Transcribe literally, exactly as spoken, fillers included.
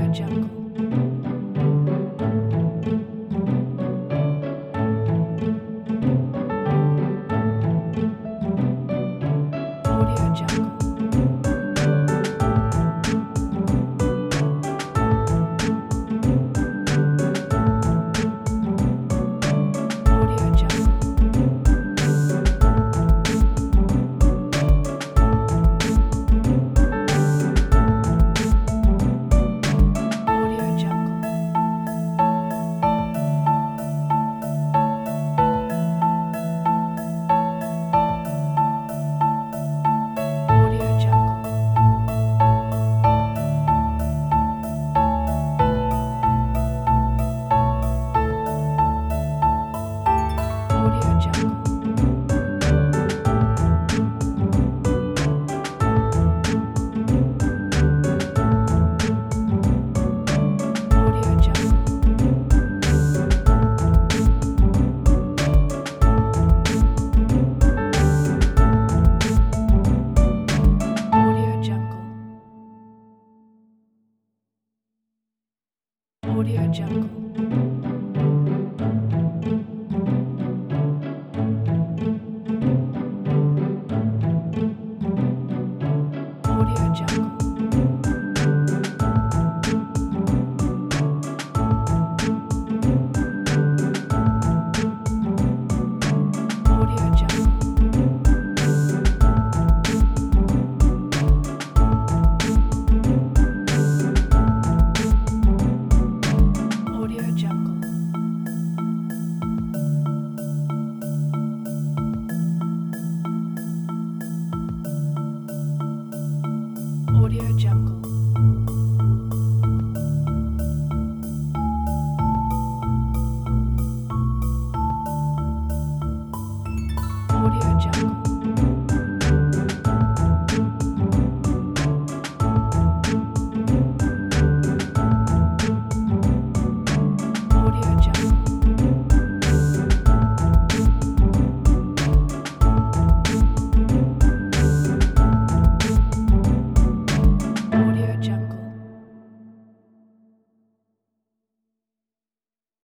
Jungle. Audio Jungle. Audio Jungle. Audio Jungle. Audio Jungle. Audio Jungle. Audio Jungle. Audio Jungle. Audio Jungle. Audio Jungle. Audio Jungle. Audio Jungle. Audio Jungle. Audio Jungle.